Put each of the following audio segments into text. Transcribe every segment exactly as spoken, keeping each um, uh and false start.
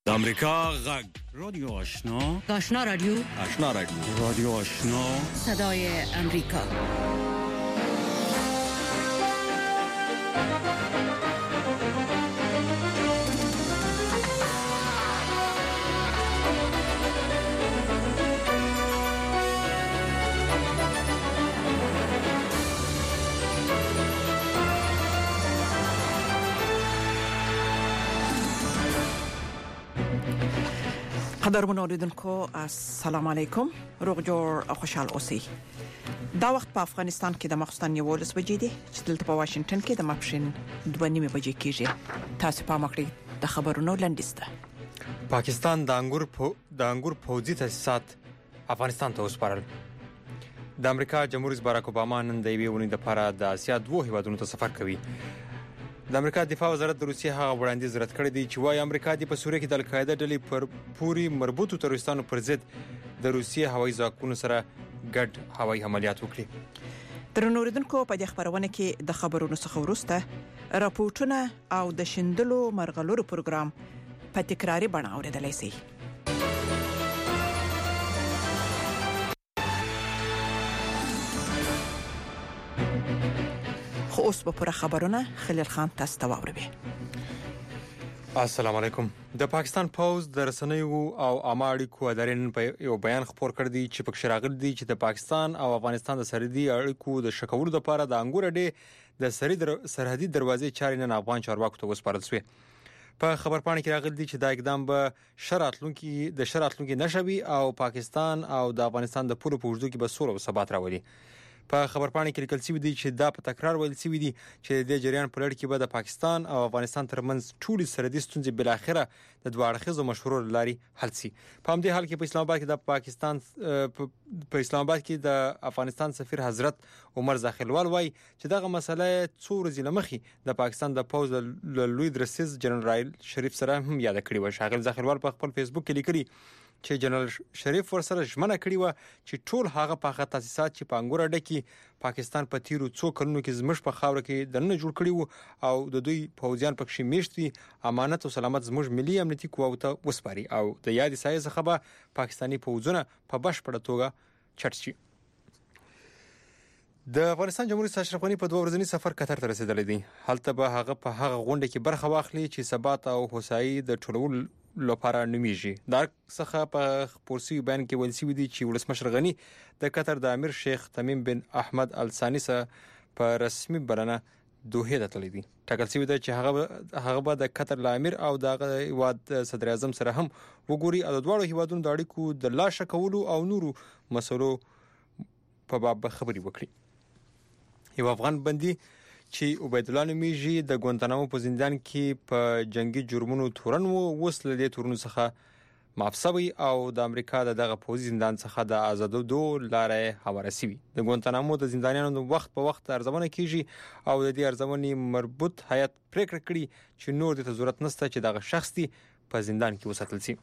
د امریکا غږ رادیو آشنا آشنا رادیو آشنا رادیو رادیو آشنا صدای امریکا. قدرمن اوریدونکو السلام علیکم، روغ جوړ او خوشحال اوسئ. دا وخت په افغانستان کې د مخستان یولس بجې دي چې دلته په واشنگټن کې د ماپښین دوه نیمې بجې کېږي. تاسو په مکړی د خبرونو لنډیسته. پاکستان د انګور په د انګور پوځي تاسیسات افغانستان ته وسپارل. د امریکا جمهور رئیس باراک اوباما نن د یوې ونې لپاره د اسیا دوه هیوادونو ته سفر کوي. د امریکا دفاع وزارت د روسیې هغه وړاندیز رد کړی دی چې وايي امریکا د په سوریه کې د القاعده ډلې پر پوری مربوطو تروریستانو پر ضد د روسیې هوایي ځواکونو سره ګډ هوایي عملیات وکړي. درنو اوریدونکو په دې خبرونه کې د خبرونو څخه وروسته راپورټونه او د شندلو مرغلورو پروګرام په تکراري بڼه اوریدلای شئ. خو اوس په پوره خبرونه خلیل خان تاسو ته واوروي. السلام علیکم. د پاکستان پوز د رسنیو او عامه اړیکو ادارې په یو بیان خبر کړ دی چې پکې راغلي دي چې د پاکستان او افغانستان د سرحدي اړیکو د شکولو لپاره د انګور اډې د سرحدي دروازې چارې نن افغان چارواکو ته وسپارل شوې. په خبرپاڼه کې راغلي دي چې دا اقدام به شرعتلونکي د شرعتلونکي نشوي او پاکستان او د افغانستان د پولو په وجود کې به سوله او ثبات راولي. په خبرپاڼه کې لیکل شوی دی چې دا په تکرار ویل شوی دی چې د جریان په لړ کې به د پاکستان او افغانستان ترمنځ ټولې سرحدي ستونزې بل اخره د دوه اړخیزو مشورو لاري حل شي. په همدې حال کې په اسلام آباد کې د پاکستان په اسلام آباد کې د افغانستان سفیر حضرت عمر ظاهروال وایي چې دغه مسله څو ورځې لمخې د پاکستان د پوز لوی درسیز جنرال شریف سره هم یاد کړی و. شاغل ظاهروال په خپل فیسبوک کې لیکلي چې جنرال شریف ورسره ژمنه کړې و چې ټول هغه پاخه تاسیسات چې په انګور اډه کې پاکستان په تیرو څو کلونو کې زموږ په خاور کې دنه جوړ کړی وو او د دوی پوځیان پکې میشت وي امانت او سلامت زموږ ملي امنیتي قواو ته وسپاري او د یاد سایه څخه به پاکستاني پوځونه په بشپړه توګه چټ شي. د افغانستان جمهور رئیس اشرف غنی په دوه ورځنی سفر قطر ته رسیدلی دی. هلته به هغه په هغه غونډه کې برخه واخلي چې ثبات او هوسایي د ټولول لپاره نومیږي. دا څخه په پورسي بیان کې ویل شوی دی چې ولسمشر غنی د قطر د امیر شیخ تمیم بن احمد الثانی سره په رسمي بلنه دوحه ته تللی دی. ټاکل شوی دی چې هغه هغه به د قطر د امیر او د هیواد صدر اعظم سره هم وګوري او د دواړو هیوادونو د اړیکو د لا ښه کولو او نورو مسلو په باب خبري وکړي. یو افغان بندي چې عبید الله نومیږي د ګوانتانامو په زندان کې په جنگي جرمونو تورن وو اوس له دې تورنو څخه معاف شوی او د امریکا د دغه پوځي زندان څخه د آزادولو لارې هواره شوی. د ګوانتانامو د زندانیانو وخت په وخت ارزونه کیږي او د دې ارزونې مربوط هیئت پریکړه کړې چې نور د ضرورت نشته چې دغه شخص دی په زندان کې وساتل شي.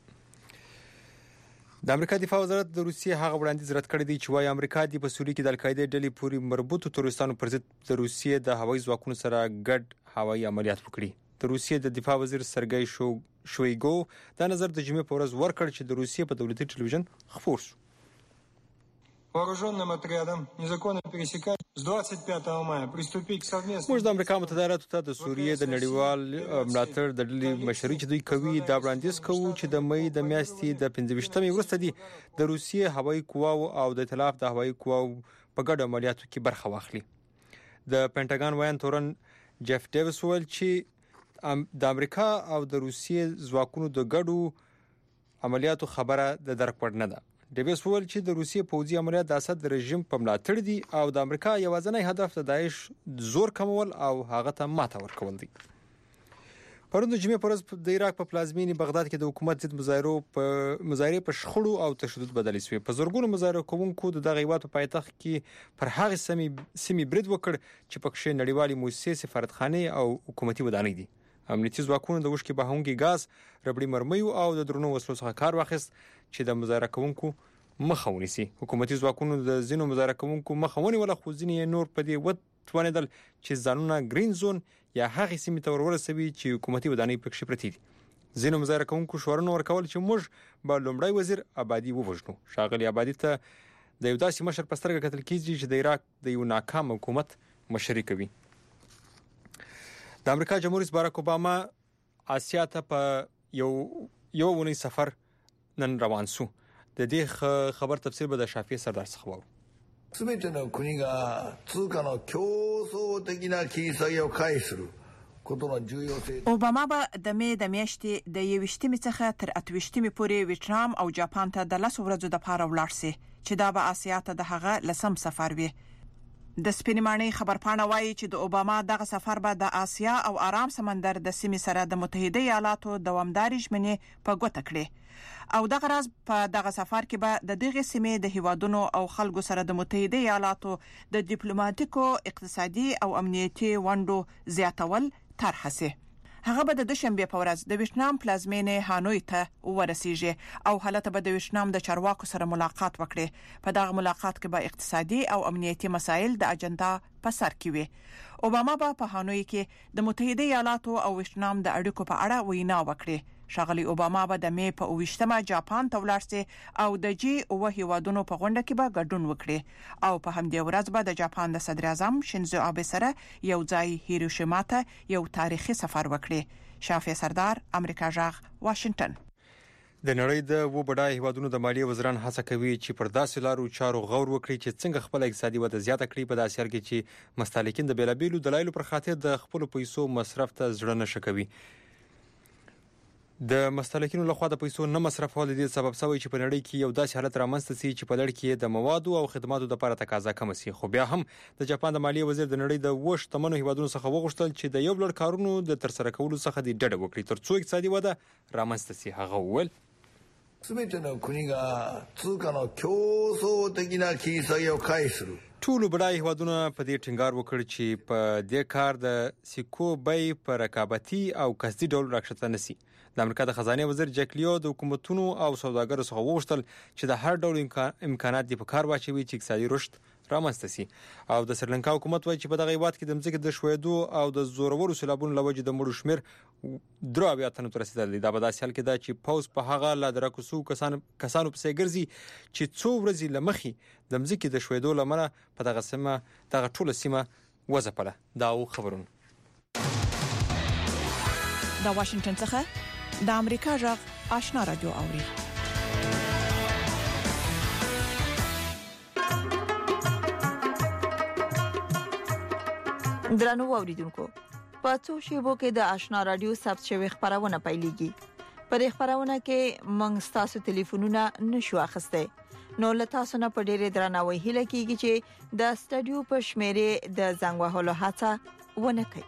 د امریکا دفاع وزارت د روسیې هغه وړاندیز رد کړی دی چې وايي امریکا د په سوریه کې د القاعده ډلې پوری مربوطو تروریستانو پر ضد د روسیې د هوایي ځواکونو سره ګډ هوایي عملیات وکړي. د روسیې د دفاع وزیر سرګی شو شویګو دا نظر د جمعې په ورځ ورکړ چې د روسیې په دولتي ټلویزیون خبر شو. вооруженным отрядом незаконно пересекать с двадцать пятого мая приступить к совместному. موږ د امریکا متحده ایالاتو ته د سوریې د نړیوال ملاتړ د ډلې مشري چې دوی کوي دا وړاندیز کوي چې د مې د میاشتې د پنځه ویشتمې وروسته دي د روسیې هوایي قواو او د ائتلاف د هوایي قواو په ګډو عملیاتو کې برخه واخلي. د پینټاګان وایي تورن جف ډیویس ویل چې د امریکا او د روسیې ځواکونو د ګډو عملیاتو خبره د درک وړ نه ده. ډیویس ویل چې د روسیې پوځي عملیات د اسد رژیم په ملاتړ دي او د امریکا یوازینی هدف د داعش زور کمول او هغه ته ماته ورکول دي. پرون د جمعې پر ورځ د عراق په پلازمینې بغداد کې د حکومت ضد مظاهرو په مظاهره په شخړو او تشدد بدل شوې. په زورګونو مظاهره کوونکو د دغه هیواد په پایتخت کې پر هغه سیمې سیمې برید وکړ چې پکې نړیوالې مؤسسې سفارتخانه او حکومتي ودانۍ دي. امنیتي ځواکونو د وشکې بهونګي غاز ربړي مرمیو او د درونو وسلو څخه کار واخیست چې د مظاهره کوونکو مخه ونیسي. حکومتي ځواکونو د ځینو مظاهره کوونکو مخه ونیول خو ځینې نور په دې وتوانېدل چې ځانونه گرین زون یا هغه سیمې ته ورورسوي چې حکومتي ودانۍ پکې پرتې دي. ځینو مظاهره کوونکو شورونه ورکول چې موږ به لومړی وزیر آبادي ووژنو. ښاغلي آبادي ته د یو داسې مشر په سترګه کتل کېږي چې د عراق د یو ناکام حکومت مشري کوي. د امریکا جمهور رئیس باراک اوباما آسیا ته په یو یو ونی سفر نن روان سو. د دې خبر تفسیر به د شافعي سردار څخه وو. すべての国が通貨の競争的な切り下げを回避することの重要性。 اوباما به د مې د میاشتې د یویشتمې څخه تر اتویشتمې پورې ویتنام او جاپان ته د لسو ورځو دپاره ولاړ سي چې دا به آسیا ته د هغه لسم سفر وي. د سپینمانۍ خبرپاڼه وایي چې د اوباما دغه سفر به د آسیا او آرام سمندر د سیمې سره د متحده ایالاتو دوامداري ژمنې په ګوته کړي او دغه راز په دغه سفر کې به د دغه سیمې د هیوادونو او خلکو سره د متحده ایالاتو د ډیپلوماټیکو اقتصادي او امنیتي ونډو زیاتول طرح سي. هغه به د دوشنبه په ورځ د ویتنام پلازمینې هانوی ته ورسیږي او هلته به د ویتنام د چارواکو سره ملاقات وکړي. په دغه ملاقات کې به اقتصادي او امنیتي مسایل د اجنډا په سر کې وي. اوباما به په هانوی کې د متحده ایالاتو او ویتنام د اړیکو په اړه وینا وکړي. ښاغلي اوباما به د مې په اوویشتمه جاپان ته ولاړ سي او د جی اوه هیوادونو په غونډه کې به ګډون وکړي او په همدې ورځ به د جاپان د صدر اعظم شینزو آبه سره یو ځای هیروشیما ته یو تاریخي سفر وکړي. شافعي سردار، امریکا جغ، واشنگټن. د نړۍ د و بډای هیوادونو د مالیې وزران هڅه کوي چې پر داسې لارو چارو غور وکړي چې څنګه خپل اقتصادي وده زیاته کړي په داسې حال کې چې مستهلکین د بیلابیلو دلایلو پر خاطر د خپل پیسو مصرف ته زړه نشي کوي. د مستهلکینو لخوا د پیسو نه مصرفول د دې سبب شوی چې په نړۍ کې یو داسې حالت رامنځته شي چې په لړ کې د موادو او خدماتو لپاره تقاضا کم شي. خو بیا هم د جاپان د مالیې وزیر د نړۍ د وښ تمنو هیوادونو څخه وغوښتل چې د یو لړ کارونو د ترسره کولو څخه د ډډه وکړي ترڅو اقتصادي وده رامنځته شي. هغه وویل すべての国が通貨の競争的な切り下げを回避する。 ټولو بډای هیوادونه په دې ټینګار وکړ چې په دې کار د سکو بیې په رقابتي او قصدي ډول راکښته نشي. د امریکا د خزانه وزیر جک لیو د حکومتونو او سوداګرو څخه وغوښتل چې د هر ډول امکانات دی په کار واچوي چې اقتصادي رشد رامنځته شي. او د سریلانکا حکومت وایي چې په دغه هیواد کې د ځمکې د ښویېدو او د زورورو سیلابونو لوجې د مړو شمیر درې اویا تنو ته رسیدلی. دا په داسې حال کې ده چې پوز په هغه لا درکوسو کسانو کسانو پسې ګرځي چې څو ورځې لمخې د ځمکې د ښویېدو لمنه په دغه سیمه دغه ټوله سیمه وځپله. دا او خبرونه د واشنگټن څخه د امریکا جغ آشنا رادیو اوري. درنو اوریدونکو، په څو شیبو کې د آشنا رادیو ثبت شوی خبرونه پیلېږي. په خبرونه کې موږ تاسو ټلیفونونه نشو اخیسته. نو له تاسو نه په ډېر درناوي هیله کیږي چې د سټډیو په شمیرې د زنګ وهلو هڅه ونه کړئ.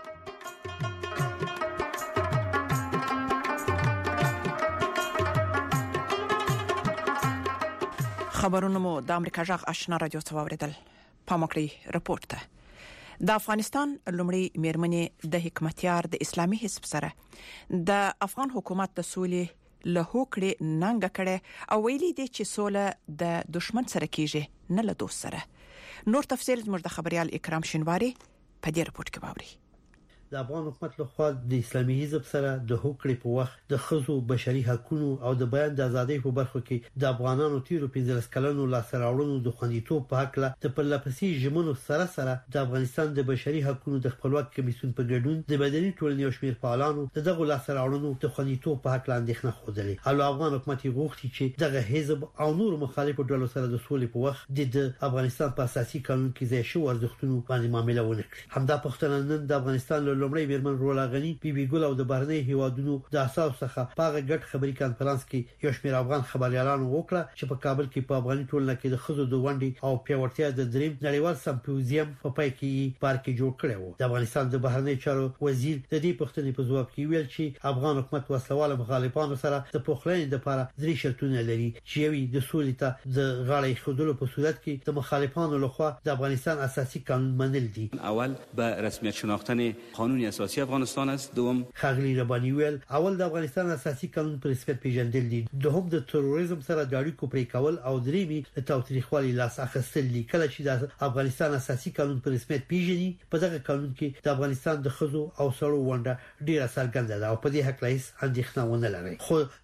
خبرونه مو د امریکا جغ آشنا رادیو څخه اوریدل. پامکړی رپورت ته د افغانستان لومړی میرمنې د حکمتیار د اسلامي حزب سره د افغان حکومت د سولې له هوکړې ننګ کړي او ویلي دي چې سوله د دشمن سره کیږي نه له دوست سره. نور تفصیل زموږ د خبريال اکرام شینواری په دې رپورت کې باوري. د افغان حکومت له خوا د اسلامي حزب سره د هوکړې په وخت د خزو بشري حقوقو او د بیان د ازادۍ په برخه کې د افغانانو تیرو پنځلس کلنو لاسراوړنو د خوندیتوب په حق له د پرلپسې ژمنو سره سره د افغانستان د بشري حقوقو د خپلواک کمیسیون په ګډون د مدني ټولنې او شمیر فعالانو دغه لاسراوړنو د خوندیتوب په حق له اندېښنه خوده. هلو افغان حکومت غوښتي چې دغه حزب او نور مخالفو ډلو سره د سولې په وخت د افغانستان په اساسي قانون کې ځای شو ارزښتونو باندې معاملې ونه کړي. همدا پښتنه نن د افغانستان لومړی میرمن رولا غنی بي بي ګل او د بهرنی هیوادونو د اساس څخه په غټ خبري کانفرنس کې یو شمېر افغان خبريالانو وکړه چې په کابل کې په افغاني ټولنه کې د خزو د ونډې او پیاوړتیا د دریم نړیوال سمپوزیم په پای کې پارک جوړ کړی و. د افغانستان د بهرنی چارو وزیر د دې پښتنې په ځواب کې ویل چې افغان حکومت وسلواله مخالفانو سره د پخلنې لپاره درې شرطونه لري چې یوې د سولې ته د غاړې خودلو په صورت کې د مخالفانو لخوا د افغانستان اساسي قانون منل دي. اول به رسمیت شناختن قانون اساسی افغانستان است. دوم خاغلی ربانی ویل اول د افغانستان اساسي قانون پر رسمیت پیژندل دي، دوهم د تروریزم سره د اړیکو پرې کول او دریمي د تاوتریخوالي لاس اخیستل دي. کله چې د افغانستان اساسي قانون پر رسمیت پیژني په دغه قانون کې د افغانستان د خزو او سړو ونده ډیره څرګنده ده او په دې حق له هیڅ اندېښنه ونه لري. خو